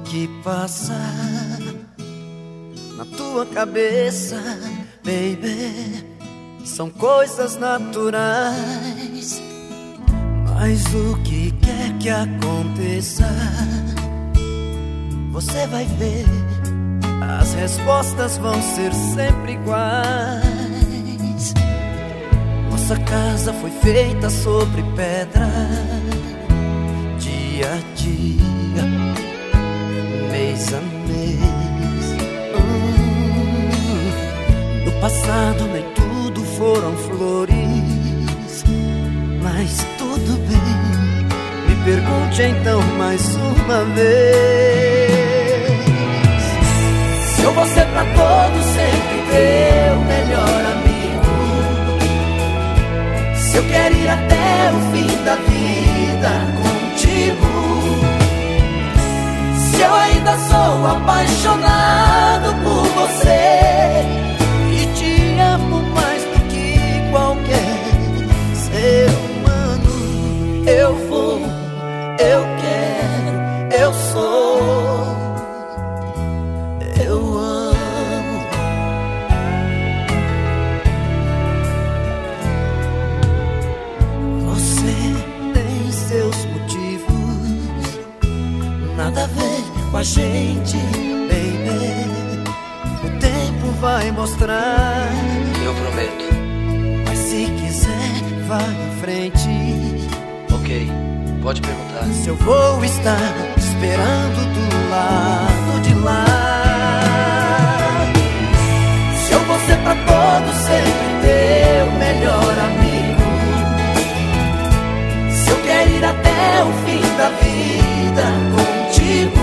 que passa na tua cabeça, baby, são coisas naturais. Mas o que quer que aconteça, você vai ver, as respostas vão ser sempre iguais. Nossa casa foi feita sobre pedra, dia a dia, mês a mês. No passado nem tudo foram flores, mas tudo bem. Me pergunte então mais uma vez: se eu vou ser pra todos sempre teu melhor amigo, se eu quero ir até o fim da vida contigo, se eu ainda sou apaixonado por você e te amo mais do que qualquer ser humano, eu vou, eu quero, eu sou, eu amo. Você tem seus motivos, nada a ver com a gente, baby. O tempo vai mostrar, eu prometo. mas se quiser, vai em frente. Ok, pode perguntar. Se eu vou estar esperando do lado de lá, se eu vou ser pra todos sempre teu melhor amigo, se eu quero ir até o fim da vida contigo,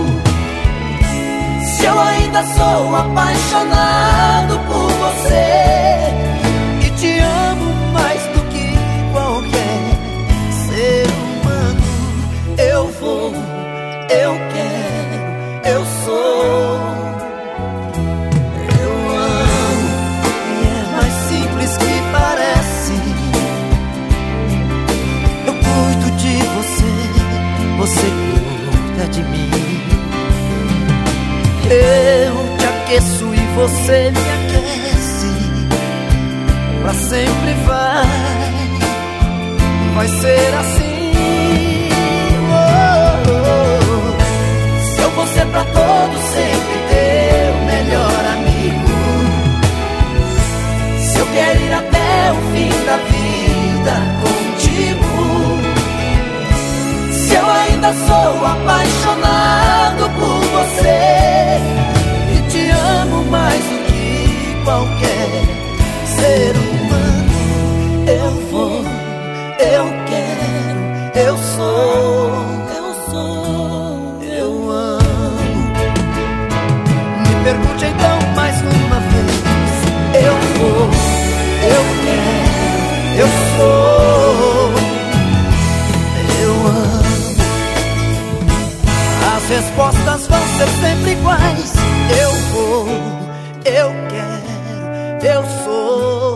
se eu ainda sou apaixonado por você e te amo mais do que qualquer ser humano, eu vou, eu quero, eu sou, eu amo. E é mais simples que parece. Eu cuido de você, você cuida de mim. Eu te aqueço e você me aquece. Pra sempre vai ser assim. Oh, oh, oh. Se eu vou ser pra todos sempre teu melhor amigo, se eu quero ir até o fim da vida contigo, se eu ainda sou apaixonado por você e te amo mais do que qualquer ser humano, eu vou, eu quero, eu sou, eu amo. Me pergunte então mais uma vez: eu vou, eu quero, eu sou, eu amo. As respostas vão ser sempre iguais. Eu vou, eu quero, eu sou.